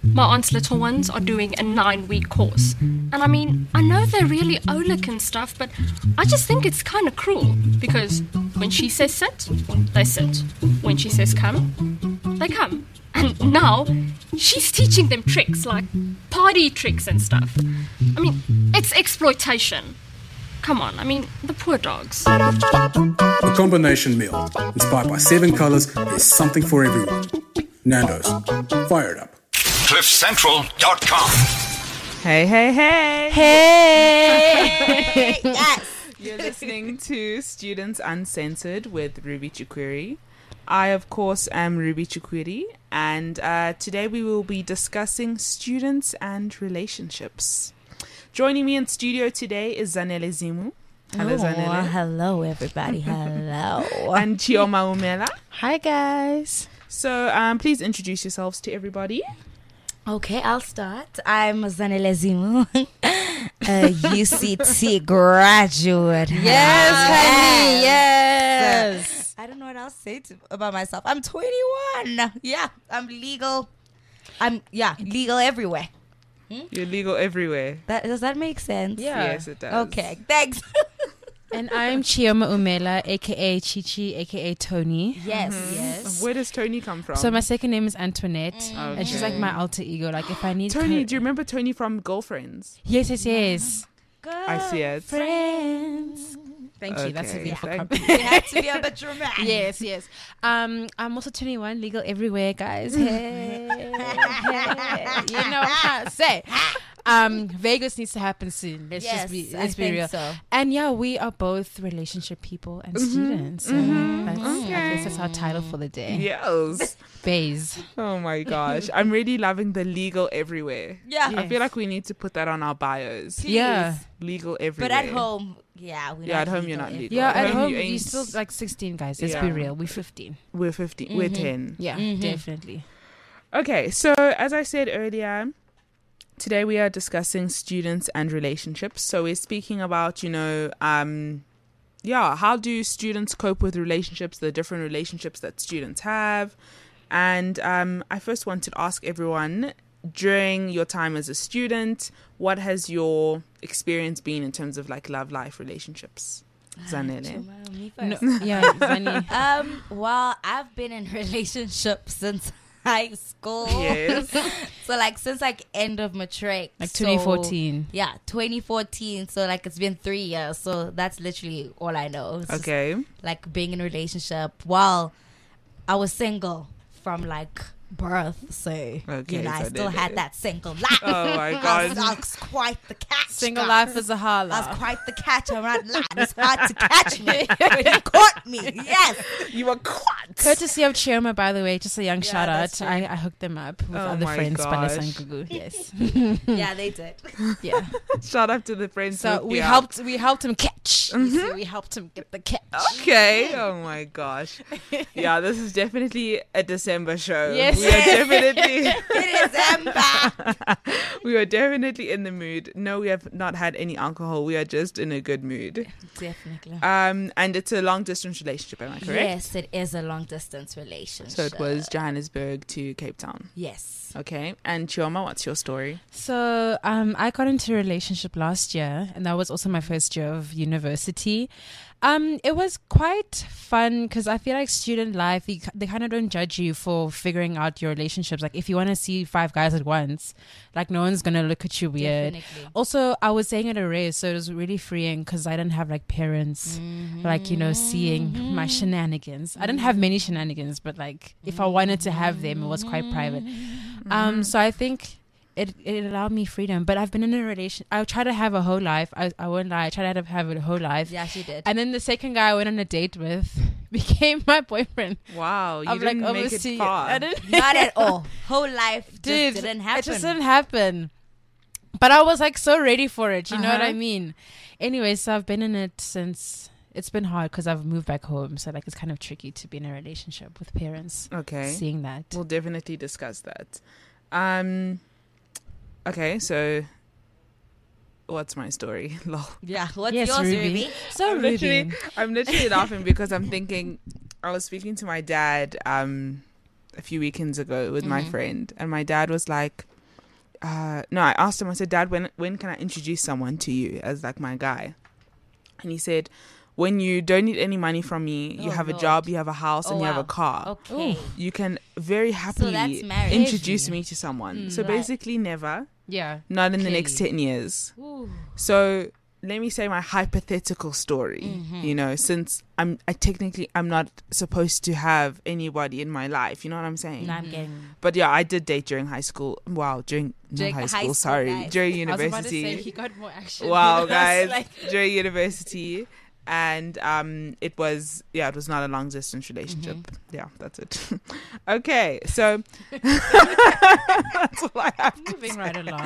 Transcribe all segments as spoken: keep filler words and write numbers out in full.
my aunt's little ones are doing a nine-week course. And I mean, I know they're really Olic and stuff, but I just think it's kind of cruel. Because when she says sit, they sit. When she says come, they come. And now, she's teaching them tricks, like party tricks and stuff. I mean, it's exploitation. Come on, I mean, the poor dogs. The combination meal. Inspired by seven colors, there's something for everyone. Nando's. Fire it up. cliff central dot com. Hey, hey, hey. Hey! Yes! You're listening to Students Uncensored with Ruby Chukwiri. I, of course, am Ruby Chukwiri, and uh, today we will be discussing students and relationships. Joining me in studio today is Zanele Zimu. Hello, Oh, Zanele. hello, everybody. Hello. And Chioma Umela. Hi guys. So, um, please introduce yourselves to everybody. Okay, I'll start. I'm Zanele Zimu, a U C T graduate. Yes, honey. Yes. Yes. I don't know what else to say to, about myself. I'm twenty-one. Yeah, I'm legal. I'm, yeah, legal everywhere. You're legal everywhere. That, does that make sense? Yeah. Yes, it does. Okay, thanks. And I'm Chioma Umela, aka Chichi, aka Tony. Yes, yes. Where does Tony come from? So my second name is Antoinette, Mm. and she's like my alter ego. Like if I need Tony, co- do you remember Tony from Girlfriends? Yes, yes, yes. I see it. Friends. Thank you. That's a Okay, beautiful thank compliment. We had to be a bit dramatic. Yes, yes. Um, I'm also twenty-one, legal everywhere, guys. Hey, hey. You know what I'm trying to say. Um, Vegas needs to happen soon. Let's Yes, just be I let's be think real. so. And yeah, we are both relationship people and Mm-hmm. students. So that's, I guess that's our title for the day. Yes. Bays. Oh my gosh. I'm really loving the legal everywhere. Yeah. I feel like we need to put that on our bios. Please. Yeah. Legal everywhere. But at home, yeah. We're Yeah, not at home you're legal not everywhere. legal. Yeah, At at home home you you're ain't- still like sixteen, guys. Let's be Yeah. real. We're fifteen. We're fifteen. We're ten. Yeah, Mhm. definitely. Okay, so as I said earlier, today we are discussing students and relationships. So we're speaking about, you know, um, yeah, how do students cope with relationships, the different relationships that students have. And um, I first want to ask everyone, during your time as a student, what has your experience been in terms of like love life relationships? Zanele. Me No, first. yeah, funny. Um, well, I've been in relationships since high school. Yes. So like since like end of matric. Like So, twenty fourteen. yeah, twenty fourteen. So like it's been three years. So that's literally all I know. It's just, Okay. like being in a relationship while I was single from like birth. So Okay, you know, I so still then- had that single life. Oh my I was, God. I was quite the catch. Single guys. life is a I was holla. quite the catch. I'm not lying. It's hard to catch me. But he caught me. Yes. You were caught. Courtesy of Chioma, by the way, just a young Yeah, shout out. that's true. I, I hooked them up with Oh other my friends, Balesa gosh. and Gugu. Yes. Yeah, they did. Yeah. Shout out to the friends. So who we hooked you helped we helped him catch. You Mm-hmm. see, we helped him get the catch. up. Okay. Oh my gosh. Yeah, this is definitely a December show. Yes. We are definitely It is Ember. we are definitely in the mood. No, we have not had any alcohol. We are just in a good mood. Definitely. Um, and it's a long distance relationship, am I correct? Yes, it is a long distance relationship. So it was Johannesburg to Cape Town. Yes. Okay. And Chioma, what's your story? So um, I got into a relationship last year, and that was also my first year of university. Um, it was quite fun because I feel like student life, you, they kind of don't judge you for figuring out your relationships. Like if you want to see five guys at once, like no one's going to look at you weird. Definitely. Also, I was staying at a race, so it was really freeing because I didn't have like parents, like, you know, seeing my shenanigans. I didn't have many shenanigans, but like if I wanted to have them, it was quite private. Um, so I think it it allowed me freedom. But I've been in a relation. I try to have a whole life. I I won't lie. I tried to have a whole life. Yeah, she did. And then the second guy I went on a date with became my boyfriend. Wow, you I'm didn't like, make obviously, it far. I didn't. Not at all. Whole life just Dude, didn't happen. It just didn't happen. But I was like so ready for it. You know what Uh-huh. I mean? Anyway, so I've been in it since. It's been hard because I've moved back home. So like it's kind of tricky to be in a relationship with parents. Okay. Seeing that. We'll definitely discuss that. Um. Okay, so what's my story? Lol. Yeah. What's Yes, yours, Ruby. Ruby? So I'm literally, Ruby. I'm literally laughing because I'm thinking. I was speaking to my dad um a few weekends ago with my Mhm. friend, and my dad was like, uh, no, I asked him, I said, Dad, when when can I introduce someone to you as like my guy? And he said, when you don't need any money from me, you Oh, have a Lord. job, you have a house, Oh, and you have wow. a car. Okay. You can very happily that's marriage. introduce me to someone. so Right. basically never, Yeah. not in the Clearly. next ten years. Ooh. So let me say my hypothetical story. Mm-hmm. You know, since I'm, I technically I'm not supposed to have anybody in my life. You know what I'm saying? No, I'm getting. But yeah, I did date during high school. Wow, during During not high high school. school, sorry, guys. during I was about to say university. he got more action. Wow, than us, guys, like- during university. And um, it was yeah, it was not a long distance relationship. Mm-hmm. Yeah, that's it. Okay, so that's all I have. Moving right along.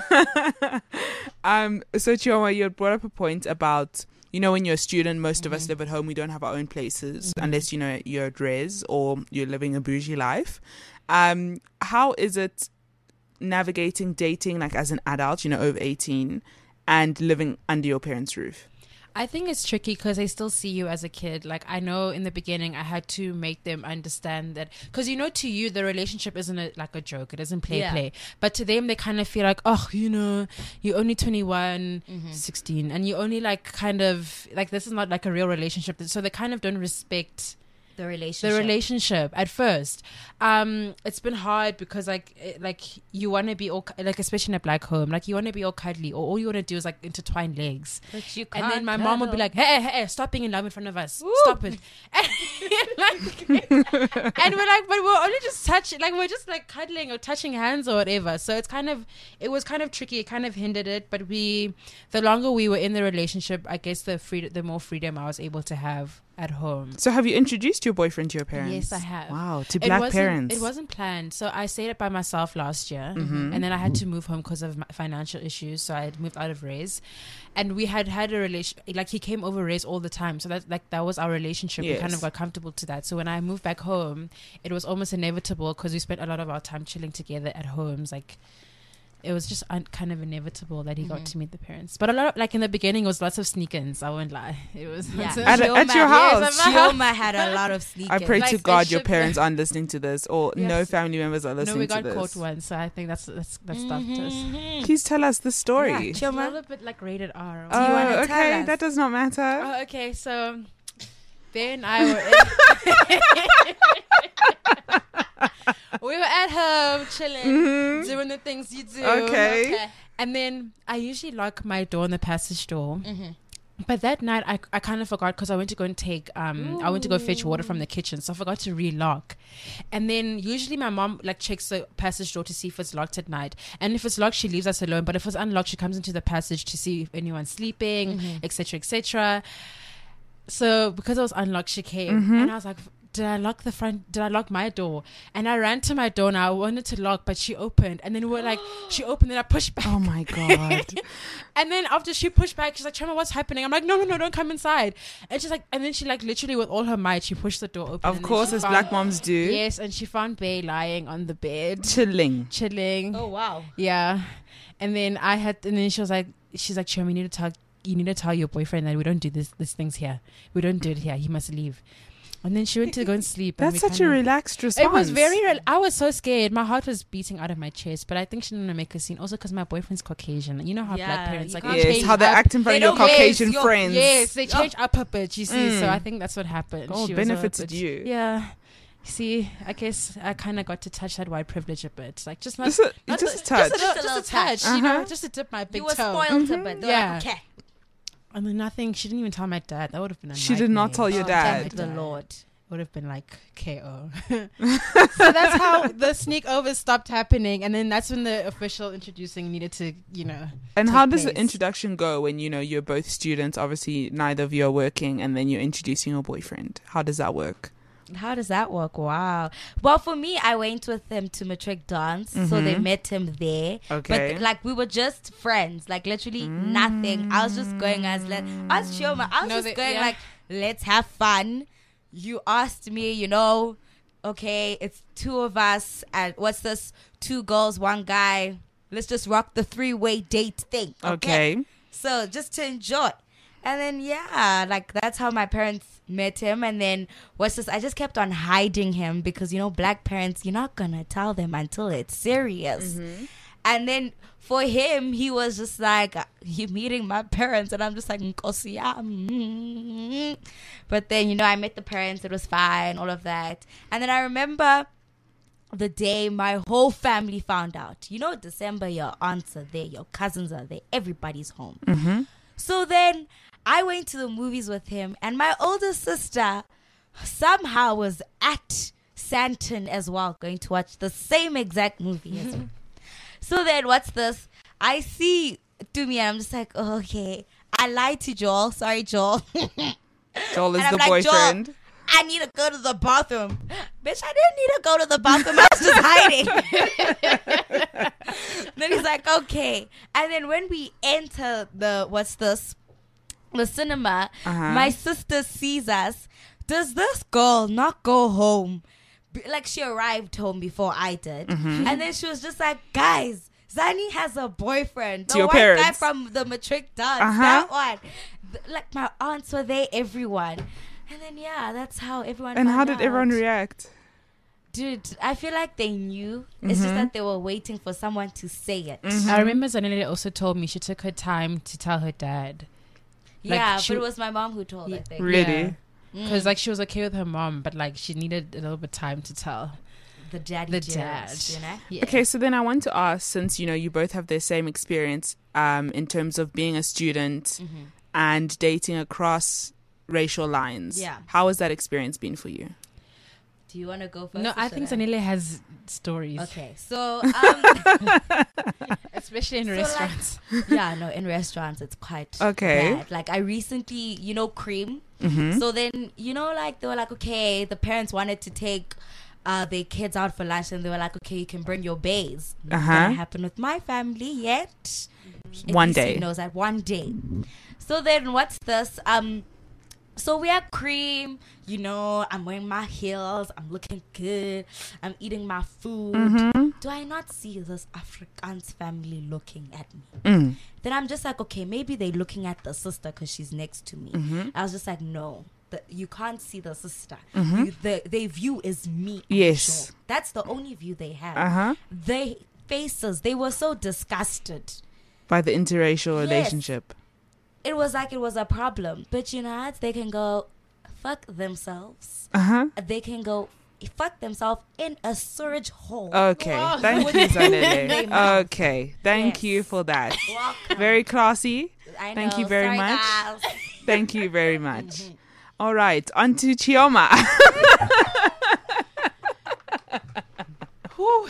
Um, so Chioma, you had brought up a point about, you know, when you're a student, most of Mm-hmm. us live at home. We don't have our own places unless, you know, you're at res or you're living a bougie life. Um, how is it navigating dating like as an adult, you know, over eighteen, and living under your parents' roof? I think it's tricky because they still see you as a kid. Like, I know in the beginning I had to make them understand that, because, you know, to you, the relationship isn't a, like a joke. It isn't play, Yeah. play. But to them, they kind of feel like, oh, you know, you're only twenty-one, Mm-hmm. sixteen, and you only like kind of, like, this is not like a real relationship. So they kind of don't respect The relationship. the relationship at first. Um, it's been hard because like it- like you want to be all cu- like, especially in a black home, like you want to be all cuddly, or all you want to do is like intertwine legs. But you And then can't my mom would be cuddle. like, hey, hey, hey, stop being in love in front of us. Stop it. And, like, and we're like, but we're only just touching, like, we're just like cuddling or touching hands or whatever. So it's kind of, it was kind of tricky. It kind of hindered it. But we, the longer we were in the relationship, I guess the free, the more freedom I was able to have at home. So have you introduced your boyfriend to your parents? Yes, I have. Wow, to It black wasn't- parents. It wasn't planned. So I stayed it by myself last year, Mm-hmm. and then I had to move home because of my financial issues. So I had moved out of Res, and we had had a relation. Like, he came over Res all the time. So that like that was our relationship. We kind Yes. of got comfortable to that. So when I moved back home, it was almost inevitable because we spent a lot of our time chilling together at homes. Like, it was just un- kind of inevitable that he got to meet the parents. But a lot of, like, in the beginning, it was lots of sneak-ins. I won't lie. It was Yeah. At- Chioma- at your yes, house. Chioma had a lot of sneakers. I pray Like, to they God your should- parents aren't listening to this, or no Yes. family members are no, listening we to got this. caught once. So I think that's that's that stopped us. Please tell us the story. Yeah, It's a Chioma. little bit like rated R. you Oh, wanna tell okay, us? that does not matter. Oh, okay, so Bear and I were in we were at home chilling, doing the things you do. Mm-hmm. Okay. And then I usually lock my door on the passage door. Mm-hmm. But that night I, I kind of forgot because I went to go and take um I went to go fetch water from the kitchen, so I forgot to relock. And then usually my mom like checks the passage door to see if it's locked at night, and if it's locked she leaves us alone, but if it's unlocked she comes into the passage to see if anyone's sleeping, etc, etc. So because it was unlocked she came, and I was like, did I lock the front did I lock my door? And I ran to my door and I wanted to lock, but she opened, and then we we're like, she opened and I pushed back. Oh my God. And then after she pushed back, she's like, Chama, what's happening? I'm like, no, no, no, don't come inside. And she's like, and then she like literally with all her might, she pushed the door open. Of and then course, she as found- black moms do. Yes, and she found Bay lying on the bed, Chilling. chilling. Oh wow. Yeah. And then I had, and then she was like, she's like, Chama, you need to tell, you need to tell your boyfriend that we don't do this, these things here. We don't do it here. He must leave. And then she went to go and sleep. and That's we such a kinda- relaxed response. It was very. Re- I was so scared. My heart was beating out of my chest. But I think she didn't want to make a scene. Also, because my boyfriend's Caucasian. You know how Yeah, black parents you like can't they Yes, change how they up- act in front They of your don't- yes, Caucasian your- friends. Yes, they change up a bit. You see, so I think that's what happened. Oh, She was a benefited bit- you. Yeah. See, I guess I kind of got to touch that white privilege a bit, like just not Just a, not just a the- touch. just a, Just a just a little touch, touch. you know, Uh-huh. just to dip my big You were toe. spoiled a bit. They were Yeah. like, okay. And then nothing. She didn't even tell my dad. That would have been a She did not nightmare. tell your Oh, dad. thank the Lord. Would have been like K O. So that's how the sneak over stopped happening, and then that's when the official introducing needed to, you know. And take how does the place. introduction go when, you know, you're both students? Obviously, neither of you are working, and then you're introducing your boyfriend. How does that work? How does that work? Wow. Well, for me, I went with them to Matric Dance, so they met him there. Okay. But like we were just friends, like literally nothing. I was just going as let I was Chioma. I was No, just they- going yeah. like, let's have fun. You asked me, you know, okay, it's two of us, and what's this? Two girls, one guy. Let's just rock the three-way date thing. Okay. So just to enjoy. And then, yeah, like that's how my parents met him. And then what's this? I just kept on hiding him because, you know, black parents, you're not going to tell them until it's serious. And then for him, he was just like, you meeting my parents. And I'm just like, Nkosi yami. But then, you know, I met the parents. It was fine, all of that. And then I remember the day my whole family found out. You know, December, your aunts are there, your cousins are there, everybody's home. Mm-hmm. So then I went to the movies with him, and my older sister somehow was at Santon as well, going to watch the same exact movie as me. So then what's this? I see Tumi, and I'm just like, oh, okay. I lied to Joel. Sorry, Joel. Joel is And I'm the like, boyfriend. Joel, I need to go to the bathroom. Bitch, I didn't need to go to the bathroom. I was just hiding. Then he's like, okay. And then when we enter the, what's this? The cinema, Uh-huh. my sister sees us. Does this girl not go home? B- Like, she arrived home before I did. Mm-hmm. And then she was just like, guys, Zani has a boyfriend. The To your white guy parents. from the matric dance. Uh-huh. That one. Th- Like, my aunts were there, everyone. And then, yeah, that's how everyone And found how did everyone out. react? Dude, I feel like they knew. It's just that they were waiting for someone to say it. I remember Zanele also told me she took her time to tell her dad. Like, Yeah, she- but it was my mom who told, I think. Really? Because like she was okay with her mom, but like she needed a little bit time to tell The daddy the jitters, dad. you know? Yeah. Okay, so then I want to ask, since you know you both have the same experience um, in terms of being a student Mm-hmm. and dating across racial lines, Yeah. how has that experience been for you? Do you want to go first? No, or I should think Zanele has stories, Okay, so, um, especially in So, like- restaurants. yeah, no, in restaurants, it's quite Okay. bad. Like, I recently, you know, Cream. Mm-hmm. So then, you know, like, they were like, okay, the parents wanted to take uh, their kids out for lunch, and they were like, okay, you can bring your bays. Not Uh-huh. gonna happen with my family yet. At One least he day. knows that one day. So then, what's this? Um, so we are Cream. You know, I'm wearing my heels. I'm looking good. I'm eating my food. Mm-hmm. Do I not see this Afrikaans family looking at me? Mm. Then I'm just like, okay, maybe they're looking at the sister because she's next to me. Mm-hmm. I was just like, no, the, you can't see the sister. You, the, their view is me. and Yes. Joel. That's the only view they have. Uh-huh. Their faces, they were so disgusted. By the interracial Yes. relationship. It was like it was a problem. But you know what? They can go fuck themselves. Uh-huh. They can go fuck themselves in a surge hole. Okay. Wow. Thank you, Zanele. Name out. Okay. Thank Yes. you for that. Welcome. Very classy. I Thank know. you very Sorry, much. guys. Thank you very much. All right. On to Chioma. Whew.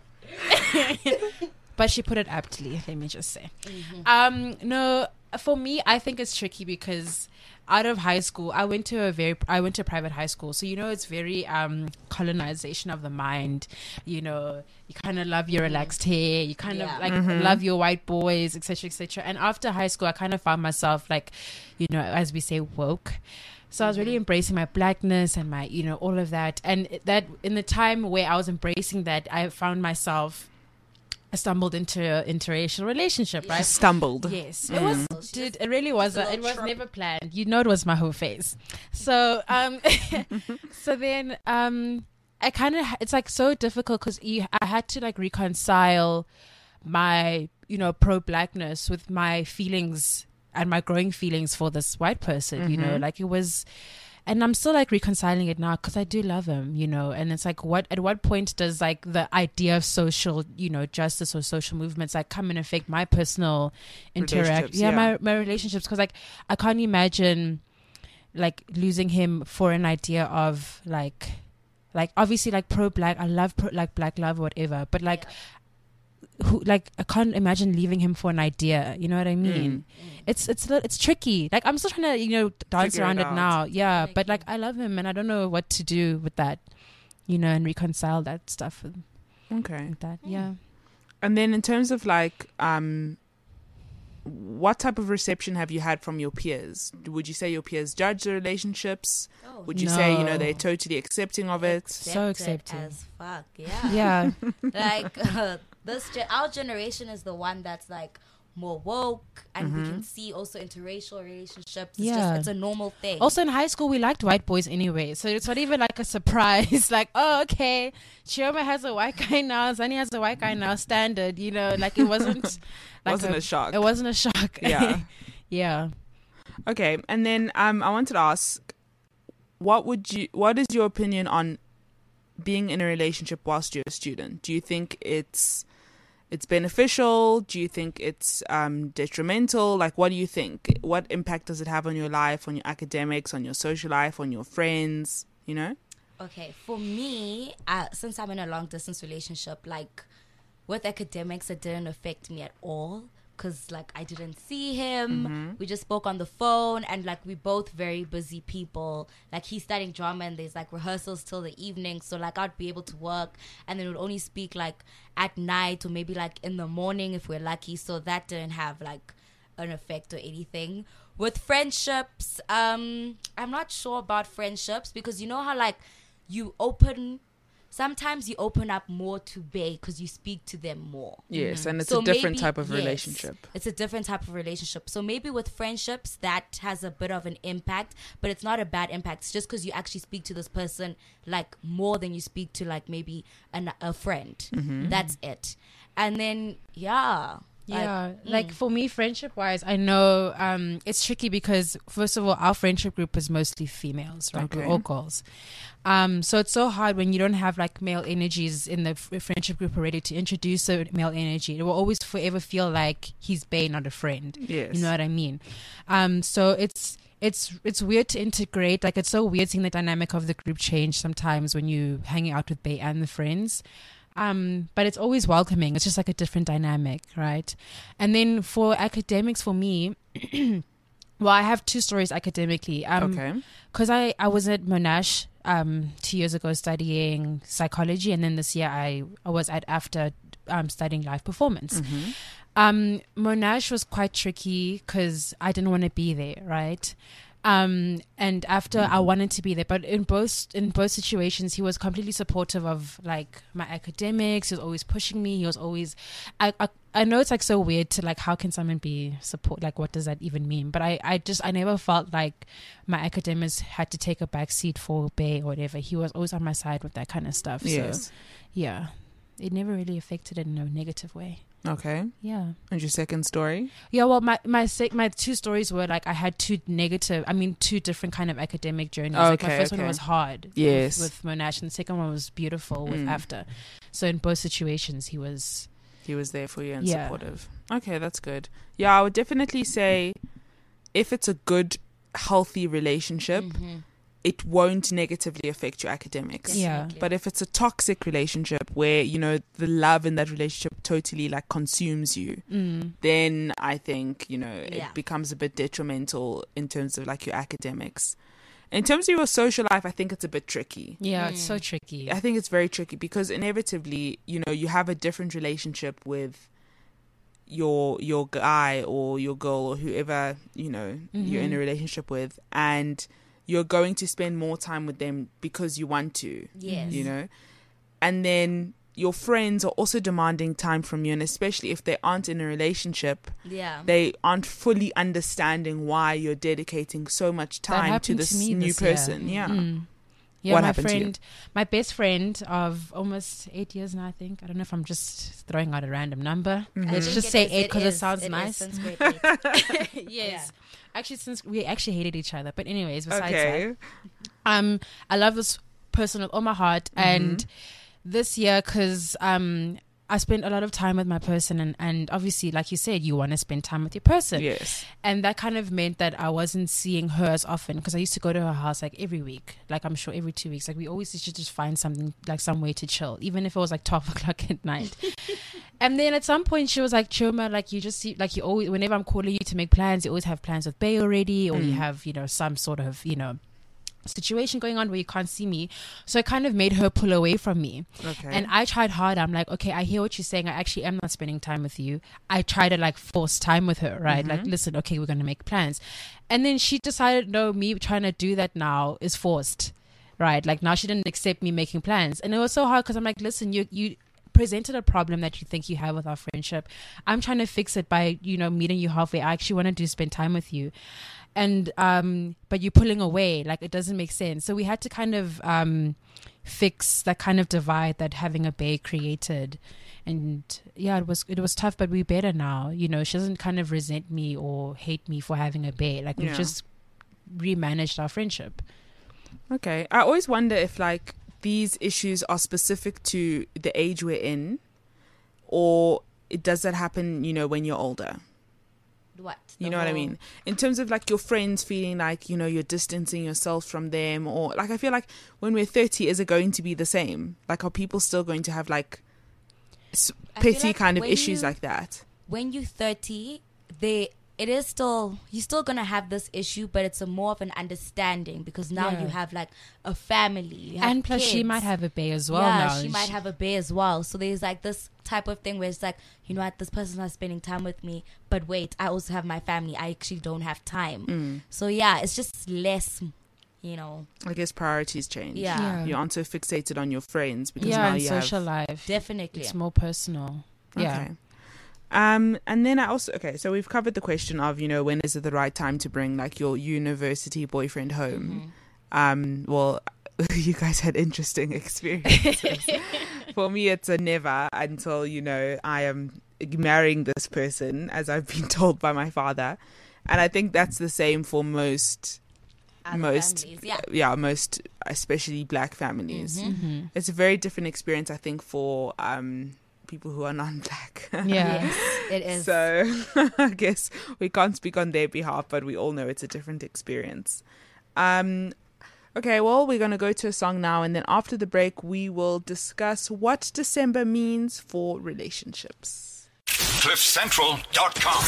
But she put it aptly, let me just say. Um, no, for me, I think it's tricky because out of high school, I went to a very, I went to a private high school. So, you know, it's very um, colonization of the mind. You know, you kind of love your relaxed hair. You kind Yeah. of like love your white boys, et cetera, et cetera. And after high school, I kind of found myself like, you know, as we say, woke. So I was really embracing my blackness and my, you know, all of that. And that in the time where I was embracing that, I found myself, I stumbled into an interracial relationship, right? Stumbled. Yes, it was. Dude, it really was. A, it was never planned. You know, it was my whole face. So, um, so then, um, I kind of. It's like so difficult because I had to like reconcile my, you know, pro-blackness with my feelings and my growing feelings for this white person. You know, like it was. And I'm still like reconciling it now because I do love him, you know. And it's like, what at what point does like the idea of social, you know, justice or social movements like come and affect my personal interact, Relationships, yeah, yeah. my my relationships? Because like I can't imagine like losing him for an idea of like, like obviously like pro black. I love pro, like black love, whatever. But like. Who like I can't imagine leaving him for an idea. You know what I mean? It's it's li- it's tricky. Like I'm still trying to you know dance Figure it around it, out. now. Yeah, but like I love him and I don't know what to do with that. You know, and reconcile that stuff with, Okay. with that. Yeah. And then in terms of like, um, what type of reception have you had from your peers? Would you say your peers judge the relationships? Oh, Would you say, you know, No. they're totally accepting of it? So accepted accepting. as fuck. Yeah. Yeah. Like uh, this, ge- our generation is the one that's like more woke, and Mm-hmm. we can see also interracial relationships. It's Yeah. just, it's a normal thing. Also in high school, we liked white boys anyway, so it's not even like a surprise. Like, oh, okay, Chioma has a white guy now, Zani has a white guy now. Standard, you know, like it wasn't like Wasn't a shock. It wasn't a shock. Yeah. Yeah. Okay, and then um, I wanted to ask, what would you? What is your opinion on being in a relationship whilst you're a student? Do you think it's it's beneficial? Do you think it's um, detrimental? Like, what do you think? What impact does it have on your life, on your academics, on your social life, on your friends? You know? Okay, for me, uh, since I'm in a long distance relationship, like with academics, it didn't affect me at all. Because, like, I didn't see him. Mm-hmm. We just spoke on the phone. And, like, we're both very busy people. Like, he's studying drama and there's, like, rehearsals till the evening. So, like, I'd be able to work. And then we'd only speak, like, at night or maybe, like, in the morning if we're lucky. So that didn't have, like, an effect or anything. With friendships, um, I'm not sure about friendships. Because you know how, like, you open... Sometimes you open up more to bae because you speak to them more. Yes, and it's So a different maybe- type of yes, relationship. It's a different type of relationship. So maybe with friendships, that has a bit of an impact, but it's not a bad impact. It's just because you actually speak to this person like more than you speak to like maybe an, a friend. Mm-hmm. That's it. And then, yeah. Yeah, Like, like mm. for me, friendship wise, I know um, it's tricky because first of all, our friendship group is mostly females, right? We're Okay. all girls. Um, so it's so hard when you don't have like male energies in the f- friendship group already to introduce a male energy. It will always forever feel like he's bae, not a friend. Yes. You know what I mean? Um, so it's it's it's weird to integrate. Like it's so weird seeing the dynamic of the group change sometimes when you hanging out with bae and the friends. Um, but it's always welcoming. It's just like a different dynamic, right? And then for academics, for me, well, I have two stories academically. Um, Okay. Because I, I was at Monash um, two years ago studying psychology, and then this year I, I was at AFTER um, studying live performance. Mm-hmm. Um, Monash was quite tricky because I didn't want to be there, right? Um, and after I wanted to be there, but in both in both situations, he was completely supportive of like my academics. He was always pushing me. He was always, I, I, I know it's like so weird to like, how can someone be support? Like, what does that even mean? But I, I just, I never felt like my academics had to take a back seat for bae or whatever. He was always on my side with that kind of stuff. Yes. So, yeah, it never really affected it in a negative way. Okay. Yeah. And your second story? Yeah, well, my my sec- my two stories were like I had two negative, I mean, two different kind of academic journeys. Like my Okay, first okay. one was hard, Yes. with, with Monash, and the second one was beautiful with Mm. AFTER. So in both situations, he was He was there for you and Yeah. supportive. Okay, that's good. Yeah, I would definitely say if it's a good, healthy relationship, Mm-hmm. it won't negatively affect your academics. Yeah. Definitely. But if it's a toxic relationship where, you know, the love in that relationship totally like consumes you, mm, then I think, you know, Yeah. it becomes a bit detrimental in terms of like your academics. In terms of your social life, I think it's a bit tricky. yeah, it's Mm. so tricky. I think it's very tricky because inevitably, you know, you have a different relationship with your your guy or your girl or whoever, you know, you're in a Mhm. relationship with, and you're going to spend more time with them because you want to, Yes. you know. And then your friends are also demanding time from you, and especially if they aren't in a relationship, Yeah. they aren't fully understanding why you're dedicating so much That time to happened this to me new this year. person. Yeah. Mm. Yeah, What my happened to you? friend, my best friend of almost eight years now, I think. I don't know if I'm just throwing out a random number. Mhm. I Let's think just it say is- eight because it, is- sounds is nice. since grade eight. Yes. Actually, since we actually hated each other. But anyways, besides Okay. that, um, I love this person with all my heart. Mm-hmm. And this year, because um, I spent a lot of time with my person, and, and obviously, like you said, you want to spend time with your person. Yes. And that kind of meant that I wasn't seeing her as often, because I used to go to her house like every week, like I'm sure every two weeks. Like we always used to just find something, like some way to chill, even if it was like twelve o'clock at night. And then at some point she was like, Chioma, like you just see, like you always, whenever I'm calling you to make plans, you always have plans with bae already, or you Mm. have, you know, some sort of, you know, situation going on where you can't see me. So it kind of made her pull away from me. Okay. And I tried hard. I'm like, okay, I hear what you're saying. I actually am not spending time with you. I try to like force time with her, right? Mhm. Like, listen, okay, we're going to make plans. And then she decided, no, me trying to do that now is forced, right? Like now she didn't accept me making plans. And it was so hard because I'm like, listen, you, you, presented a problem that you think you have with our friendship. I'm trying to fix it by, you know, meeting you halfway. I actually wanted to spend time with you. And, um, but you're pulling away. Like, it doesn't make sense. So we had to kind of, um, fix that kind of divide that having a bae created. And yeah, it was it was tough, but we're better now. You know, she doesn't kind of resent me or hate me for having a bae. Like, we've Yeah. just remanaged our friendship. Okay. I always wonder if like these issues are specific to the age we're in, or it does that happen, you know, when you're older? What? You The know what I whole- mean? In terms of like your friends feeling like, you know, you're distancing yourself from them, or like I feel like when we're thirty, is it going to be the same? Like, are people still going to have like s- I feel petty like kind of when issues you- like that? When you're thirty, they it is still you're still gonna have this issue, but it's a more of an understanding because now Yeah. you have like a family, you have And plus, she kids. might have a bae as well yeah, now. she might have a bae as well. So there's like this type of thing where it's like, you know what, this person's not spending time with me, but wait, I also have my family. I actually don't have time. Mm. So yeah, it's just less, you know, I guess priorities change. yeah, Yeah. You aren't so fixated on your friends because Yeah, now and you social have... life. definitely. It's more personal. Yeah. Okay. Um, and then I also, okay, so we've covered the question of, you know, when is it the right time to bring like your university boyfriend home? Mhm. Um, well, you guys had interesting experiences. For me, it's a never until, you know, I am marrying this person, as I've been told by my father. And I think that's the same for most, Other most, families, yeah. yeah, most, especially black families. Mhm. hmm It's a very different experience, I think, for um people who are non-black. Yeah. Yes, it is. So I guess we can't speak on their behalf, but we all know it's a different experience. Um, okay, well, we're going to go to a song now, and then after the break, we will discuss what December means for relationships. cliff central dot com.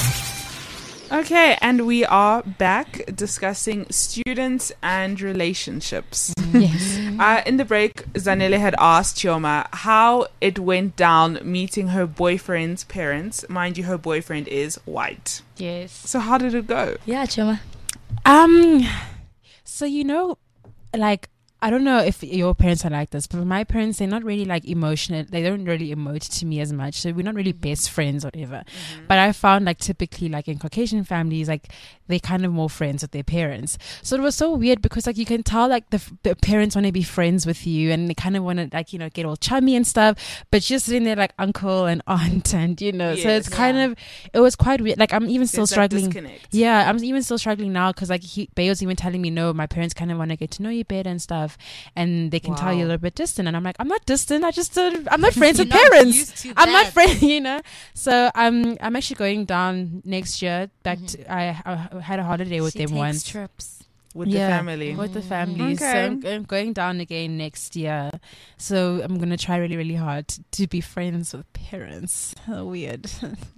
Okay, and we are back discussing students and relationships. Yes. Uh, in the break, Zanele had asked Chioma how it went down meeting her boyfriend's parents. Mind you, her boyfriend is white. Yes. So how did it go? Yeah, Chuma. Um, so, you know, like, I don't know if your parents are like this, but my parents, they're not really like emotional. They don't really emote to me as much. So we're not really best friends or whatever. Mm-hmm. But I found like typically like in Caucasian families, like they're kind of more friends with their parents. So it was so weird because like you can tell like the, the parents want to be friends with you and they kind of want to like, you know, get all chummy and stuff. But you're sitting there like uncle and aunt and, you know, so Yes. it's kind Yeah. of, it was quite weird. Like I'm even still There's that struggling. disconnect. Yeah, I'm even still struggling now because like he, Bae was even telling me, no, my parents kind of want to get to know you better and stuff, and they can tell you're a Wow. little bit distant. And I'm like, I'm not distant. I just uh, I'm not friends You're with not parents. used to I'm not that. friends, you know. So I'm I'm actually going down next year. Back Mhm. to I, I had a holiday with She them takes once trips. With Yeah. the family. with the family. So Okay. I'm, I'm going down again next year. So I'm gonna try really really hard to, to be friends with parents. Oh, weird.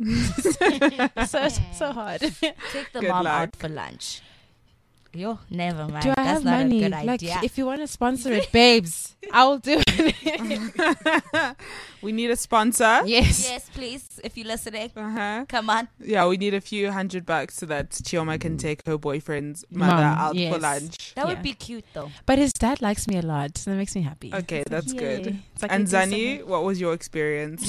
so so hard. Take the Good mom luck. out for lunch. Yo, never mind. Do I That's have not money? a good Like, idea. if you want to sponsor it, babes, I will do it. We need a sponsor. yes. yes, please, if you're listening, Uh-huh. come on. Yeah, we need a few hundred bucks so that Chioma can take her boyfriend's mother Mom, out yes. for lunch. That Yeah. would be cute, though. But his dad likes me a lot. So that makes me happy. Okay, It's like, that's yay. good. It's like And I do Zani, something- what was your experience?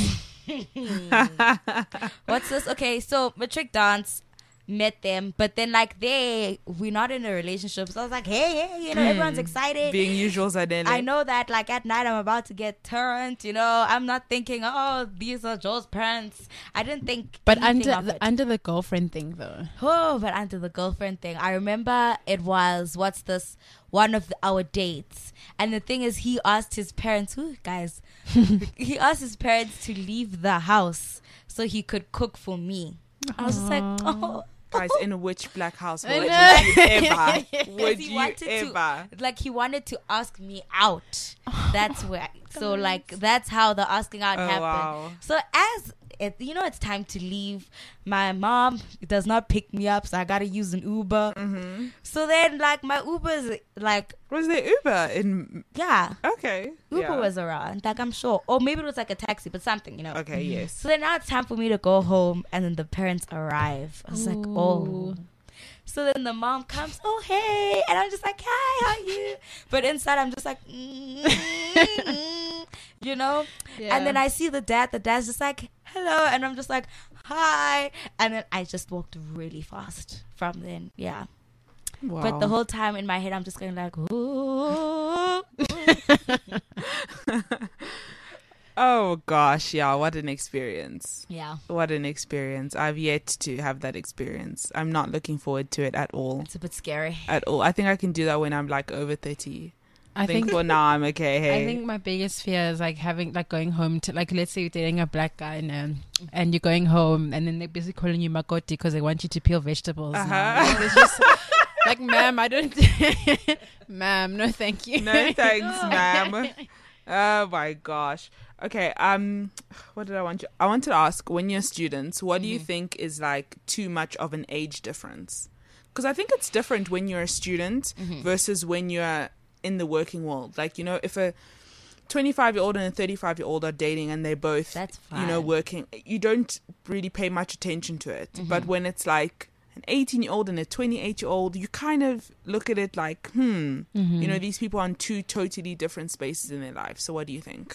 What's this? Okay, so matric dance, met them, but then like they, we're not in a relationship. So I was like, hey, hey, you know, everyone's excited. Being usual Zanele. I know that like at night I'm about to get turned, you know. I'm not thinking, oh, these are Joe's parents. I didn't think But anything under of the, it. under the girlfriend thing though. Oh, but under the girlfriend thing, I remember it was what's this one of the, our dates, and the thing is, he asked his parents, "Who guys?" he asked his parents to leave the house so he could cook for me. I was just like, oh. Guys, in which black household I would know. you ever? Would he you wanted to- ever? Like he wanted to ask me out. That's where. So like that's how the asking out Oh, happened. wow. So as it, you know, it's time to leave. My mom does not pick me up, so I gotta use an Uber. Mm-hmm. So then, like my Uber's like, Was there Uber in... yeah, Okay. Uber yeah. was around. Like I'm sure, or maybe it was like a taxi, but something, you know. Okay, yes. So then now it's time for me to go home, and then the parents arrive. I was like, oh. Ooh. So then the mom comes, oh hey, and I'm just like, hi, how are you? But inside I'm just like, mm, mm, mm. you know? Yeah. And then I see the dad, the dad's just like, hello. And I'm just like, hi. And then I just walked really fast from then. Yeah. Wow. But the whole time in my head, I'm just going like, ooh. Oh gosh, yeah, what an experience. Yeah. What an experience. I've yet to have that experience. I'm not looking forward to it at all. It's a bit scary. At all. I think I can do that when I'm like over thirty. I I think, think for now I'm okay. Hey. I think my biggest fear is like having like going home to like, let's say you're dating a black guy and um, and you're going home and then they're basically calling you makoti because they want you to peel vegetables. now. Uh-huh. Like, it's just like, ma'am, I don't, ma'am, no, thank you. No thanks, ma'am. Oh my gosh. Okay, um what did I want to I wanted to ask, when you're students, what do you think is like too much of an age difference? Because I think it's different when you're a student versus when you're in the working world. Like, you know, if a twenty-five year old and a thirty-five year old are dating and they're both, That's you know, fine. working, you don't really pay much attention to it. But when it's like an eighteen year old and a twenty-eight year old, you kind of look at it like, hmm, you know, these people are in two totally different spaces in their life. So what do you think?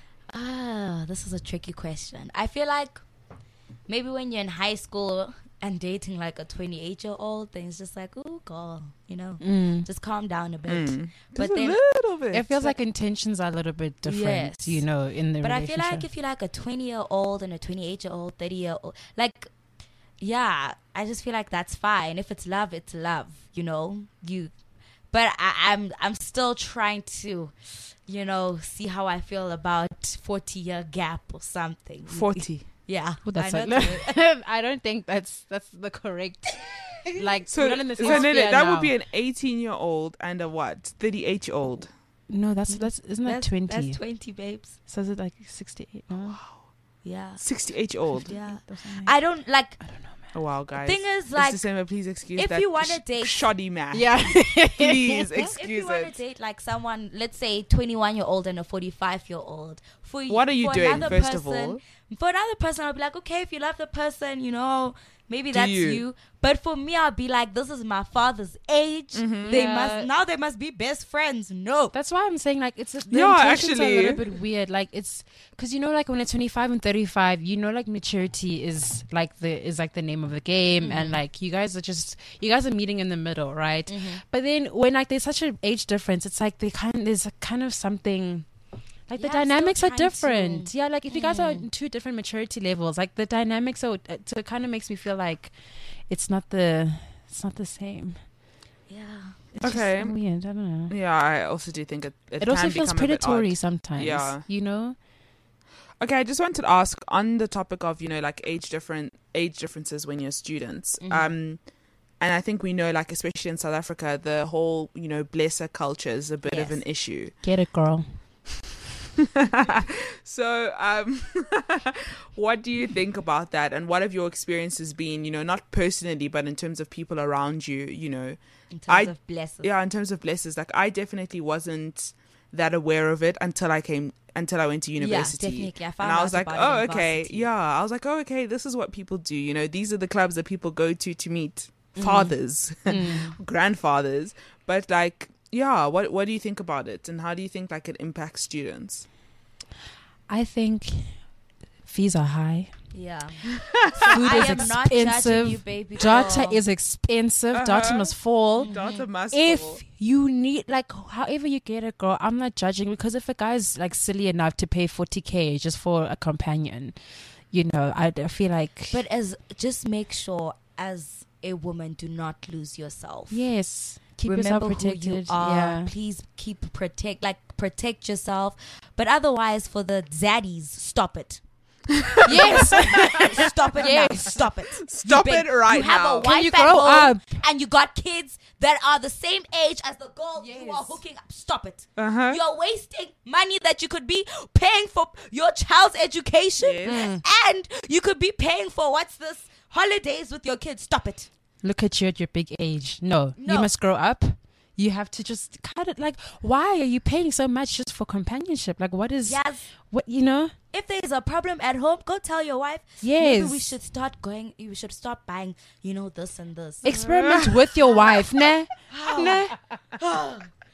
Ah, this is a tricky question. I feel like maybe when you're in high school and dating like a twenty-eight year old, then it's just like, oh, girl, you know, Mm. just calm down a bit. Mm. But Just then, a little bit. It feels like intentions are a little bit different, Yes. you know, in the but I feel relationship. like if you're like a twenty year old and a twenty-eight year old, thirty year old, like, yeah, I just feel like that's fine. If it's love, it's love, you know, you, but I, I'm, I'm still trying to, you know, see how I feel about forty year gap or something. forty. Yeah. Well, that's I like, know I don't think that's that's the correct. Like, So, we're not in the so same Nene, sphere that now. would be an eighteen year old and a what? thirty-eight year old. No, that's that's isn't that That's, twenty? that's twenty, babes. So is it like sixty-eight? No, Yeah. sixty-eight year old. Yeah. or something. I don't like. Oh, wow, guys. Thing is, It's like, December, please excuse if that you wanna sh- date- shoddy math. yeah. Please if you excuse want to it. date like someone, let's say twenty-one year old and a forty-five year old, for y- What are you for doing, another first of person- all? For another person, I'll be like, okay, if you love the person, you know, maybe Do that's you? you. But for me, I'll be like, this is my father's age. They Yeah. must now they must be best friends. No. That's why I'm saying like it's the Yeah, intentions are a actually. little bit weird. Like it's because you know like when it's twenty-five and thirty-five, you know like maturity is like the is like the name of the game, and like you guys are just you guys are meeting in the middle, right? But then when like there's such an age difference, it's like they kind there's a kind of something. Like the Yeah, I'm still dynamics are trying to- different. Yeah, like if you guys are in two different maturity levels, like the dynamics are uh, so it kind of makes me feel like it's not the it's not the same. Yeah. It's Okay. just weird. I don't know. Yeah, I also do think it. It, It, also can feels become a bit predatory odd. sometimes. Yeah. you know. Okay, I just wanted to ask on the topic of, you know, like age different age differences when you're students. Um, and I think we know, like especially in South Africa, the whole, you know, blesser culture is a bit of Yes. an issue. Get it, girl. So, um, what do you think about that? And what have your experiences been, you know, not personally, but in terms of people around you, you know? In terms I- of blessings. Yeah, in terms of blessers, like I definitely wasn't that aware of it until I came, until I went to university. Yeah, definitely. I found and I out was like, about oh, it in okay. varsity. Yeah. I was like, oh, okay, this is what people do. You know, these are the clubs that people go to to meet fathers, grandfathers. But like, yeah, what what do you think about it? And how do you think like it impacts students? I think fees are high. Yeah. Food I is am not judging expensive. you, baby Data girl. is expensive. Uh-huh. Data must fall. Data must If fall. you need, like, however you get it, girl, I'm not judging, because if a guy's like silly enough to pay forty K just for a companion, you know, I, I feel like, But as just make sure as a woman, do not lose yourself. yes, keep Remember yourself who protected. you are. Yeah. Please keep protect like protect yourself. But otherwise, for the zaddies, stop it. Yes. Stop it Yes. now. Stop it. Stop You it right You have now. a Can wife you at grow home up? and you got kids that are the same age as the girl you are Yes. hooking up. Stop it. Uh-huh. You're wasting money that you could be paying for your child's education, Yes. and you could be paying for what's this holidays with your kids. Stop it. Look at you at your big age. No, No. you must grow up. You have to just cut it. Like, why are you paying so much just for companionship? Like, what is, Yes. what, you know? If there's a problem at home, go tell your wife. Yes. Maybe we should start going. You should start buying, you know, this and this. Experiment with your wife, nah? Nah?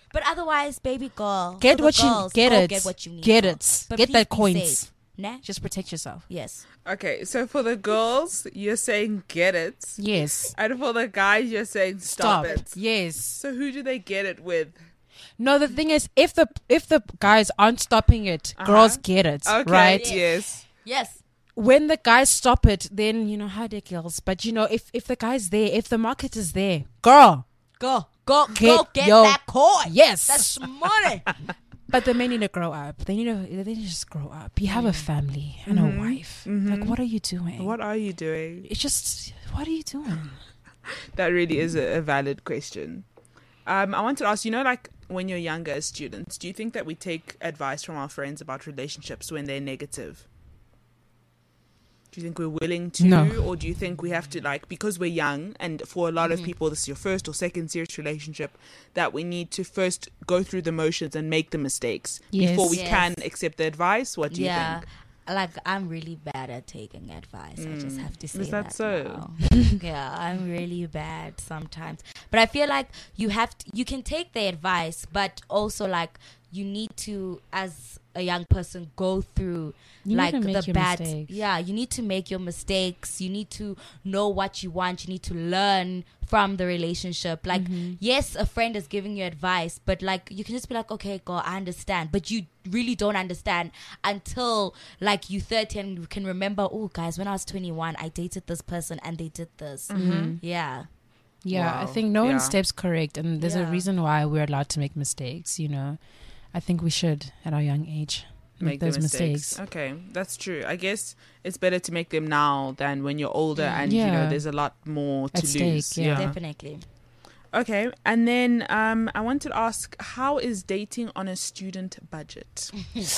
But otherwise, baby girl, Get for the what you girls, get go it. Get what you need. Get girl. it. But Get please that be coins. safe. Nah? Just protect yourself. Yes. Okay, so for the girls, you're saying get it. Yes. And for the guys, you're saying stop, Stop. it. Yes. So who do they get it with? No, the thing is, if the if the guys aren't stopping it, Uh-huh. girls get it, Okay, right? yes. Yes. When the guys stop it, then you know how they girls. But you know, if if the guy's there, if the market is there, girl, Go. Go. Get go get your- that coin. yes. That's money. But the men need to grow up. They need to they need to just grow up. You have a family and Mm-hmm. a wife. Like, what are you doing? What are you doing? It's just, what are you doing? That really is a, a valid question. Um, I want to ask, you know, like when you're younger as students, do you think that we take advice from our friends about relationships when they're negative? Do you think we're willing to? No. Or do you think we have to, like, because we're young and for a lot Mm-hmm. of people this is your first or second serious relationship, that we need to first go through the motions and make the mistakes Yes. before we Yes. can accept the advice? What do you Yeah. think? Like, I'm really bad at taking advice. I just have to say Is that so? now. Yeah, I'm really bad sometimes. But I feel like you have to, you can take the advice, but also like you need to, as a young person, go through You need like to make the your bad. mistakes. Yeah, you need to make your mistakes. You need to know what you want. You need to learn from the relationship. Like, Mm-hmm. yes, a friend is giving you advice, but like you can just be like, okay, girl, I understand. But you really don't understand until like you thirty and you can remember, oh, guys, when I was twenty-one, I dated this person and they did this. Yeah. Yeah, I Wow. think no Yeah. one steps correct, and there's a Yeah. reason why we're allowed to make mistakes. You know, I think we should at our young age make, Make the those mistakes. mistakes. Okay, that's true. I guess it's better to make them now than when you're older and you know Yeah. there's a lot more to At stake, lose. yeah. Definitely. Okay, and then um, I wanted to ask, how is dating on a student budget?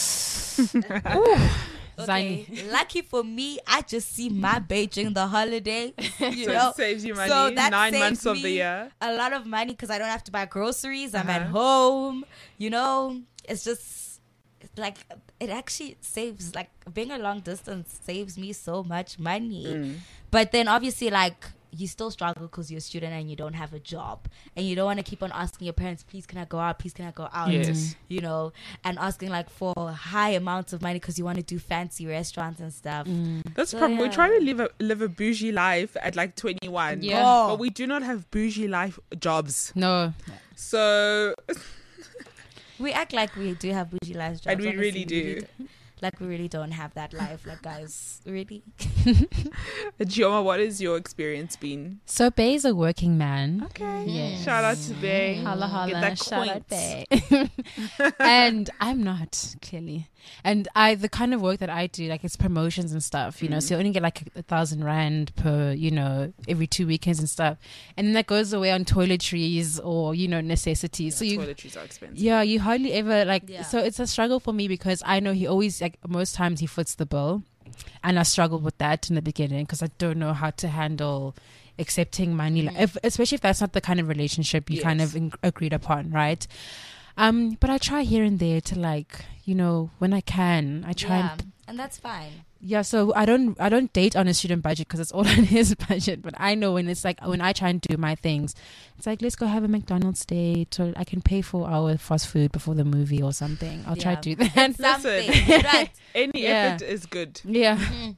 Okay. Lucky for me, I just see my Beijing the holiday. You So know, it saves you money. So that Nine saves months of the me year. a lot of money because I don't have to buy groceries. I'm at Uh-huh. home. You know, it's just it's like it actually saves. Like being a long distance saves me so much money. Mm. But then obviously, like you still struggle because you're a student and you don't have a job, and you don't want to keep on asking your parents, please can I go out, please can I go out, Yes. you know, and asking like for high amounts of money because you want to do fancy restaurants and stuff. That's the So, problem. We're yeah. trying to live a live a bougie life at like twenty-one. Yeah. But we do not have bougie life jobs. No, So We act like we do have bougie lives jobs, And we really honestly, do. don't- like we really don't have that life, like guys, really. Jioma, what has your experience been? so Bay is a working man. Okay. Yes. Shout out to Bay. Holla holla, Get that shout out coins. Bay. And I'm not, clearly. And I, the kind of work that I do, like it's promotions and stuff, you know, so you only get like a thousand rand per, you know, every two weekends and stuff. And then that goes away on toiletries or, you know, necessities. so you, Toiletries are expensive. yeah, you hardly ever like, Yeah. so it's a struggle for me because I know he always, like most times he foots the bill. And I struggled with that in the beginning because I don't know how to handle accepting money, like, if, especially if that's not the kind of relationship you kind Yes. of in, agreed upon, right? Um, but I try here and there to like, you know, when I can, I try Yeah, and and that's fine. yeah. So I don't, I don't date on a student budget because it's all on his budget. But I know when it's like when I try and do my things, it's like let's go have a McDonald's date, or I can pay for our fast food before the movie or something. I'll try Yeah. to do that. Something, right? Any Yeah. effort is good. Yeah, Mm-hmm.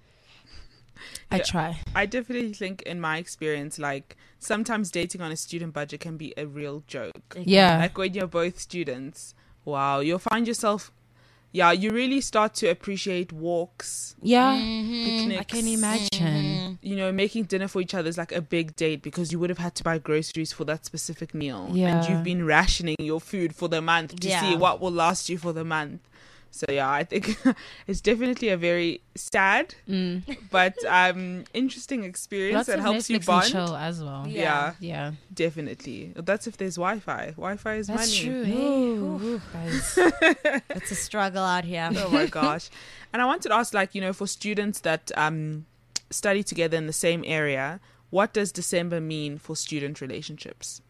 I Yeah. try. I definitely think, in my experience, like sometimes dating on a student budget can be a real joke. Yeah, Like when you're both students, wow, you'll find yourself, yeah, you really start to appreciate walks, yeah. picnics. I can imagine. You know, making dinner for each other is like a big date because you would have had to buy groceries for that specific meal. And Yeah. you've been rationing your food for the month to see Yeah. what will last you for the month. So yeah, I think it's definitely a very sad Mm. but um interesting experience Lots that of helps you Netflix bond. and chill as well. Yeah. Yeah, Definitely. That's if there's Wi-Fi. Wi-Fi is that's money. true. Hey, guys. It's a struggle out here. Oh my gosh. And I wanted to ask, like, you know, for students that um study together in the same area, what does December mean for student relationships?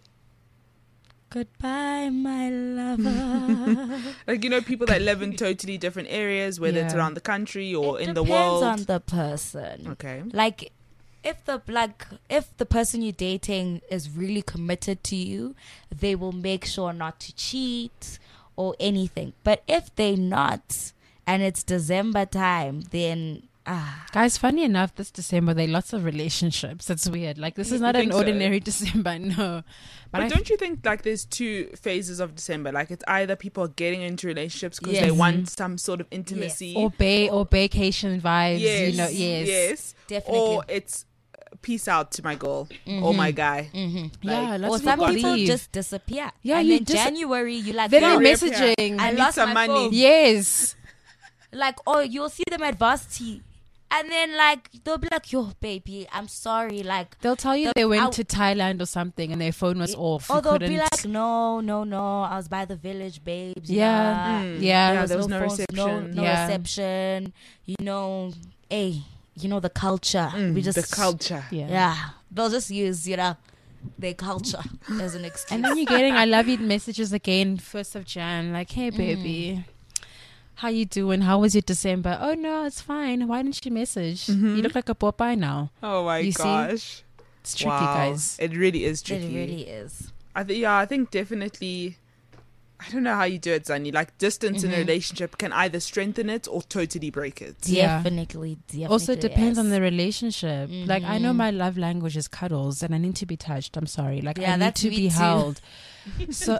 Goodbye, my lover. Like, you know, people that live in totally different areas, whether it's Yeah. around the country or It in the depends world. on the person. Okay. Like, if the like if the person you're dating is really committed to you, they will make sure not to cheat or anything. But if they're not, and it's December time, then ah, Guys, funny enough, this December there are lots of relationships. That's weird. Like this is You not think an so? ordinary December, no. But I don't you think like there's two phases of December? Like it's either people are getting into relationships because Yes. they want some sort of intimacy, or bay or vacation vibes, yes, you know, yes. yes, Definitely. or it's peace out to my girl or my guy. Mm-hmm. Yeah, lots Or of some people people leave. just disappear. Yeah, and you then dis- January you like Then yo, they're reappear. messaging. I need lost some my money. phone. Yes. Like, oh, you'll see them at varsity, and then like they'll be like, yo, baby, I'm sorry, like. They'll tell you The- they went I- to Thailand or something and their phone was off. Or You they'll be couldn't- like, no, no, no, I was by the village, babes. Yeah. nah. Mm. Yeah, Yeah, there was no phones, no, reception. no Yeah. reception. You know, hey, you know the culture. Mm, we just the culture. yeah. Yeah, they'll just use you know their culture as an excuse. And then you're getting I love you messages again, first of Jan, like, hey baby, how you doing? How was your December? Oh no, it's fine. Why didn't you message? Mm-hmm. You look like a Popeye now. Oh my You see? gosh, It's tricky, wow. guys. It really is It tricky. really is. I think yeah, I think definitely. I don't know how you do it, Zanny. Like distance in a relationship can either strengthen it or totally break it. Yeah. Definitely, definitely. Also, it depends on yes. the relationship. Like, I know my love language is cuddles, and I need to be touched. I'm sorry. Like, Yeah, I need that's to me be too. held. So,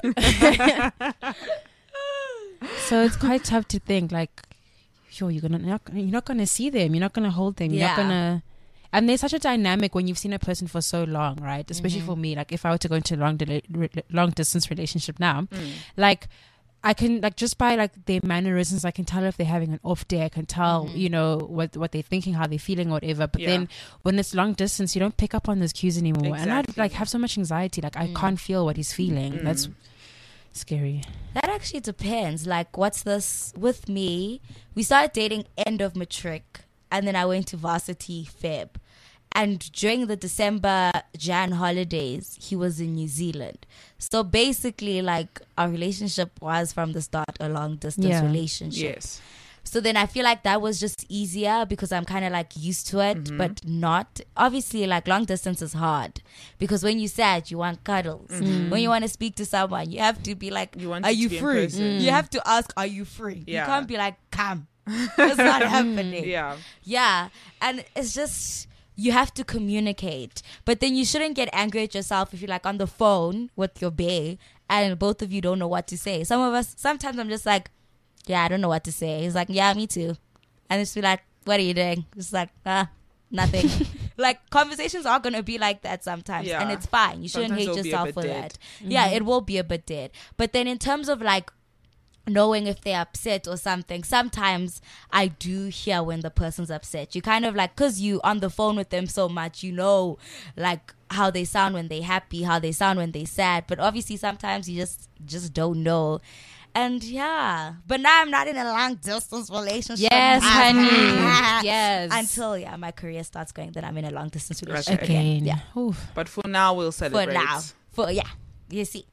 so it's quite tough to think. Like, yo, you're gonna not, you're not gonna see them. You're not gonna hold them. You're not Yeah. gonna. And there's such a dynamic when you've seen a person for so long, right? Especially Mm-hmm. for me, like if I were to go into a long dela- re- long distance relationship now, Mm. like I can like just by like their mannerisms, I can tell if they're having an off day. I can tell, Mm-hmm. you know, what what they're thinking, how they're feeling, whatever. But Yeah. then when it's long distance, you don't pick up on those cues anymore. And I'd Exactly. like have so much anxiety, like I Mm. can't feel what he's feeling. Mm. That's scary. That actually depends. Like, what's this with me? We started dating end of matric, and then I went to varsity Feb. And during the December Jan holidays, he was in New Zealand. So basically, like, our relationship was from the start a long distance Yeah. relationship. Yes. So then I feel like that was just easier because I'm kind of like used to it, but not. Obviously, like long distance is hard because when you're sad, you want cuddles. When you want to speak to someone, you have to be like, You want are it to you be in free? person. You have to ask, are you free? Yeah. You can't be like, come. It's not happening. Yeah. Yeah. And it's just, you have to communicate. But then you shouldn't get angry at yourself if you're like on the phone with your bae and both of you don't know what to say. Some of us, sometimes I'm just like, yeah, I don't know what to say. He's like, yeah, me too. And it's be like, what are you doing? It's like, ah, nothing. Like, conversations are going to be like that sometimes. Yeah. And it's fine. You shouldn't Sometimes it'll hate be a yourself bit for dead. that. Yeah, it will be a bit dead. But then in terms of like, knowing if they're upset or something, sometimes I do hear when the person's upset. You kind of like, because you on the phone with them so much, you know, like how they sound when they're happy, how they sound when they're sad. But obviously sometimes you just just don't know. And yeah, but now I'm not in a long distance relationship. Yes, honey. Yes. Until yeah, my career starts going, then I'm in a long distance relationship Again. again. Yeah. Oof. But for now, we'll For celebrate. now. For yeah. You see.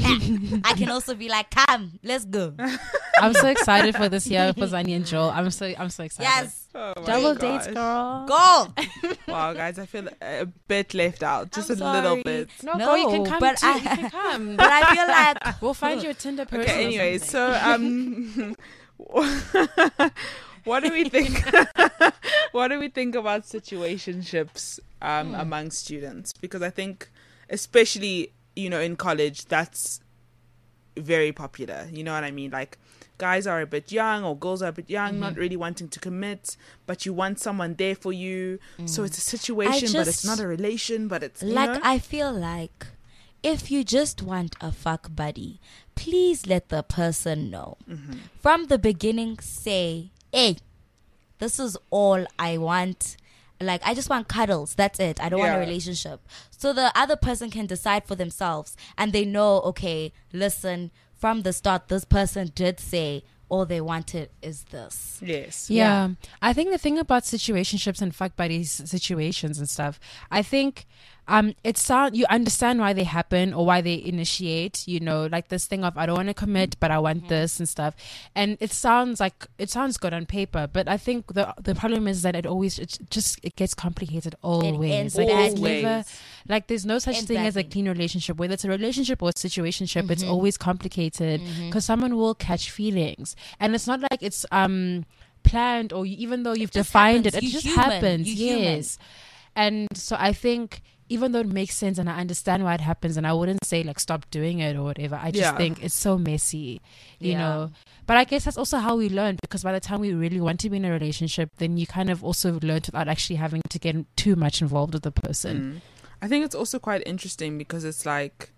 I can also be like, come, let's go. I'm so excited for this year for Zani and Joel. I'm so I'm so excited. Yes. Oh my Double gosh. dates, girl. Go. Wow, guys, I feel a bit left out. Just I'm a little sorry. bit. No, No, girl, you can come but too. I- you can come. But I feel like We'll find you a Tinder person. Okay, or anyways, something. so um what do we think what do we think about situationships um among students? Because I think especially, you know, in college, that's very popular. You know what I mean? Like, guys are a bit young or girls are a bit young, not really wanting to commit, but you want someone there for you. So it's a situation, but it's just- not a relation, but it's, you like know? I feel like if you just want a fuck buddy, please let the person know. From the beginning, say, hey, this is all I want. Like, I just want cuddles. That's it. I don't want Yeah. a relationship. So the other person can decide for themselves and they know, okay, listen, from the start, this person did say all they wanted is this. Yes. Yeah. I think the thing about situationships and fuck buddies situations and stuff, I think um, it sound you understand why they happen or why they initiate. You know, like this thing of I don't want to commit, but I want this and stuff. And it sounds like it sounds good on paper, but I think the the problem is that it always it just it gets complicated always. ends Like there's badly. never like there's no such Ends thing as a badly. clean relationship, whether it's a relationship or a situationship. It's always complicated because someone will catch feelings, and it's not like it's um planned or you, even though you've just defined happens. it, it You just human. happens. You human. Yes, and so I think. Even though it makes sense and I understand why it happens, and I wouldn't say like stop doing it or whatever, I just Yeah. think it's so messy, you Yeah. know. But I guess that's also how we learn, because by the time we really want to be in a relationship, then you kind of also learn without actually having to get too much involved with the person. Mm. I think it's also quite interesting because it's like,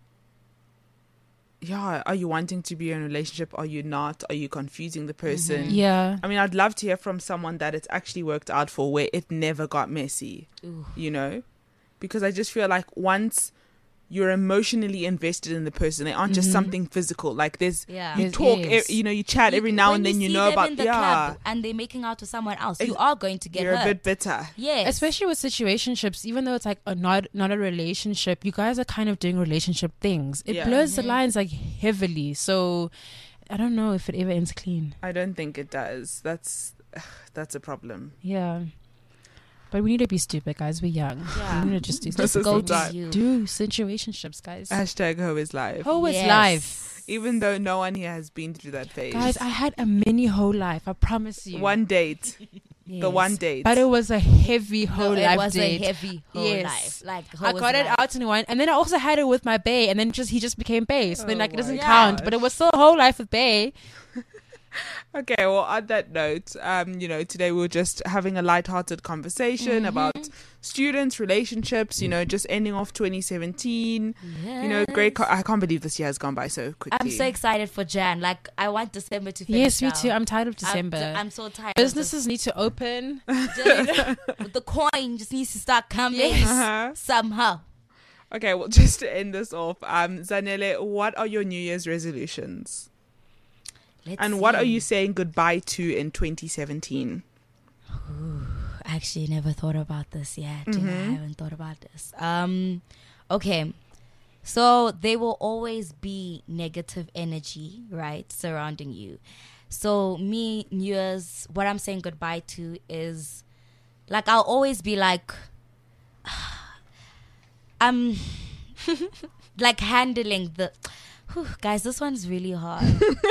yeah, are you wanting to be in a relationship? Are you not? Are you confusing the person? Yeah. I mean, I'd love to hear from someone that it's actually worked out for, where it never got messy, Ooh. you know? Because I just feel like once you're emotionally invested in the person, they aren't just something physical. Like there's, Yeah. you Yes, talk, yes. e- you know, you chat every now When and then, you see know them about, in the yeah, club and they're making out with someone else, you Ex- are going to get you're hurt. a bit bitter. Yes. Especially with situationships, even though it's like a not not a relationship, you guys are kind of doing relationship things. It Yeah. blurs the lines like heavily. So I don't know if it ever ends clean. I don't think it does. That's, that's a problem. Yeah. But we need to be stupid, guys. We're young. Yeah. We need to just do This stuff. is go the do time. you. Do situationships, guys. Hashtag hoe is life. Hoe is Yes. life. Even though no one here has been through that phase. Guys, I had a mini whole life. I promise you. One date. The Yes. one date. But it was a heavy whole No, life it was date. a heavy whole Yes. life. Like I got it out in one, and then I also had it with my bae, and then just he just became bae. So then Oh like it doesn't my count, gosh. but it was still a whole life with bae. Okay, well, on that note, um, you know, today we we're just having a lighthearted conversation about students, relationships, you know, just ending off twenty seventeen. You know, great. Co- I can't believe this year has gone by so quickly. I'm so excited for Jan. Like I want December to finish. Yes, me now. too. I'm tired of I'm- December. I'm, so tired. Businesses need to open. Of this. Just- the coin just needs to start coming Uh-huh. somehow. Okay, well, just to end this off, um, Zanele, what are your New Year's resolutions? Let's And what see. are you saying goodbye to in twenty seventeen? I actually never thought about this yet. You know, I Mm-hmm. haven't thought about this. Um, okay. So there will always be negative energy, right, surrounding you. So me, New Year's, what I'm saying goodbye to is, like, I'll always be like, I'm like handling the. Whew, guys, this one's really hard.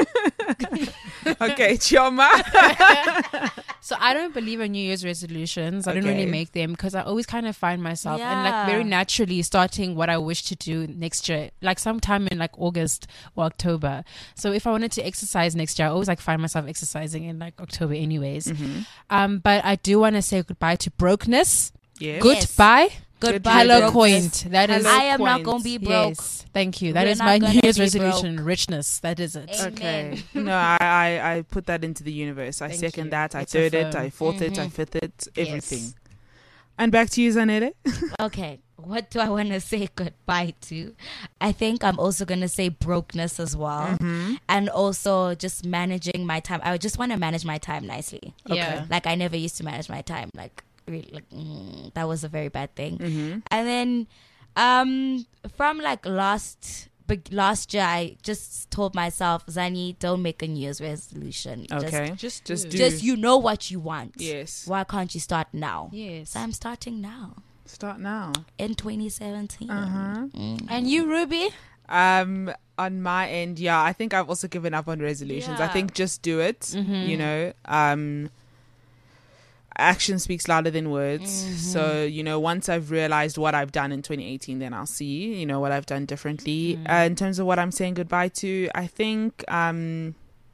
Okay, Chioma. So I don't believe in New Year's resolutions. I don't really Okay. make them because I always kind of find myself and Yeah. like very naturally starting what I wish to do next year, like sometime in like August or October. So if I wanted to exercise next year, I always like find myself exercising in like October anyways. Um, but I do want to say goodbye to brokenness. Yes. Goodbye. Goodbye, Hello, brokenness. coined. That is. Hello. I am not Point. gonna be broke. Yes, thank you. That We're is not my gonna New Year's be resolution. broke. Richness. That is it. Amen. Okay. No, I, I, I put that into the universe. I Thank second you. that. I It's third it. affirmed. I fourth it. Mm-hmm. I fifth it. Everything. Yes. And back to you, Zanele. Okay, what do I want to say goodbye to? I think I'm also going to say brokenness as well. And also just managing my time. I just want to manage my time nicely. Yeah. Like I never used to manage my time. Like, really, like mm, that was a very bad thing. And then um, from like last... But last year, I just told myself, Zani, don't make a New Year's resolution. Okay. Just Just do. do. Just, just you know what you want. Yes. Why can't you start now? Yes. So I'm starting now Start now. in twenty seventeen. Uh-huh. And you, Ruby? Um, on my end, yeah, I think I've also given up on resolutions. I Yeah. think just do it. You know, um, action speaks louder than words. So, you know, once I've realized what I've done in twenty eighteen, then I'll see, you know, what I've done differently. Uh, in terms of what I'm saying goodbye to, I think um,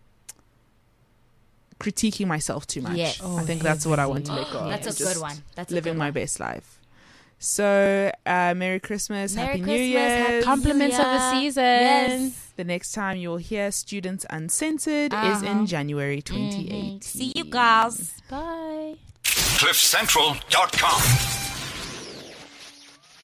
critiquing myself too much. Yes. Oh, I think that's what I want to heavy. let go of. That's a Just good one. That's a living good my one. best life. So, uh, Merry Christmas, Merry Happy New Christmas, Year. Happy Compliments of the New Year. season. Yes. The next time you'll hear Students Uncensored is Uh-huh. in January twenty eighteen. See you guys. Bye. cliff central dot com